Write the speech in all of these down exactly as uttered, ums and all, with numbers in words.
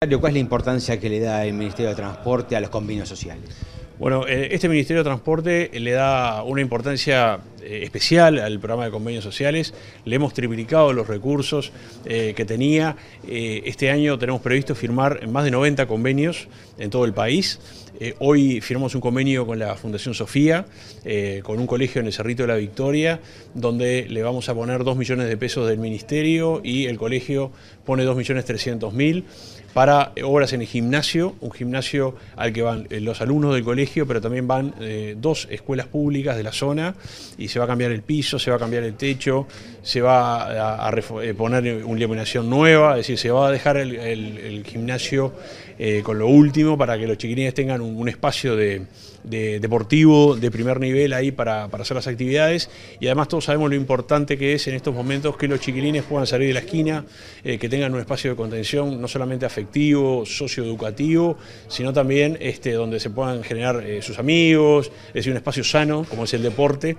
¿Cuál es la importancia que le da el Ministerio de Transporte a los convenios sociales? Bueno, este Ministerio de Transporte le da una importancia especial al programa de convenios sociales. Le hemos triplicado los recursos eh, que tenía. Eh, este año tenemos previsto firmar más de noventa convenios en todo el país. Eh, hoy firmamos un convenio con la Fundación Sofía, eh, con un colegio en el Cerrito de la Victoria, donde le vamos a poner dos millones de pesos del Ministerio y el colegio pone dos millones trescientos mil para obras en el gimnasio, un gimnasio al que van los alumnos del colegio, pero también van eh, dos escuelas públicas de la zona, y se va a cambiar el piso, se va a cambiar el techo, se va a, a, a poner una iluminación nueva, es decir, se va a dejar el, el, el gimnasio eh, con lo último para que los chiquilines tengan un, un espacio de, de deportivo de primer nivel ahí para, para hacer las actividades, y además todos sabemos lo importante que es en estos momentos que los chiquilines puedan salir de la esquina, eh, que tengan un espacio de contención no solamente afectivo, socioeducativo, sino también este, donde se puedan generar eh, sus amigos, es decir, un espacio sano como es el deporte,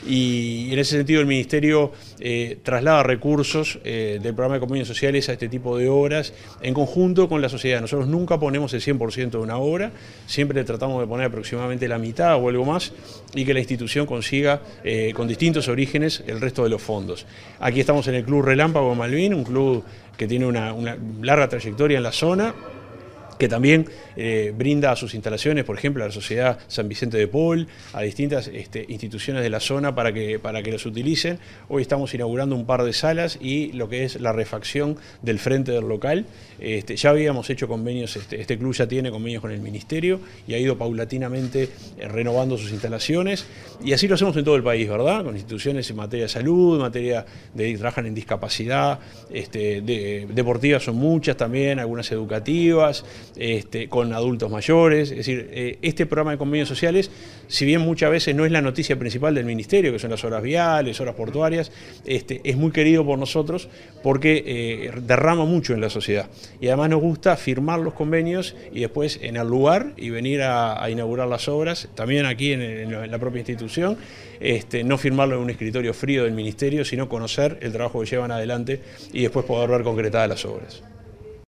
y en ese sentido el Ministerio eh, traslada recursos eh, del programa de convenios sociales a este tipo de obras en conjunto con la sociedad. Nosotros nunca ponemos el cien por ciento de una obra, siempre tratamos de poner aproximadamente la mitad o algo más, y que la institución consiga eh, con distintos orígenes el resto de los fondos. Aquí estamos en el Club Relámpago de Malvin, un club que tiene una, una larga trayectoria en la zona, que también eh, brinda a sus instalaciones, por ejemplo, a la Sociedad San Vicente de Paul, a distintas este, instituciones de la zona para que, para que los utilicen. Hoy estamos inaugurando un par de salas y lo que es la refacción del frente del local. Este, ya habíamos hecho convenios, este, este club ya tiene convenios con el Ministerio y ha ido paulatinamente eh, renovando sus instalaciones, y así lo hacemos en todo el país, ¿verdad? Con instituciones en materia de salud, en materia de que trabajan en discapacidad, este, de, deportivas son muchas también, algunas educativas, Este, con adultos mayores. Es decir, eh, este programa de convenios sociales, si bien muchas veces no es la noticia principal del Ministerio, que son las horas viales, horas portuarias, este, es muy querido por nosotros porque eh, derrama mucho en la sociedad, y además nos gusta firmar los convenios y después en el lugar y venir a, a inaugurar las obras, también aquí en, en la propia institución, este, no firmarlo en un escritorio frío del Ministerio, sino conocer el trabajo que llevan adelante y después poder ver concretadas las obras.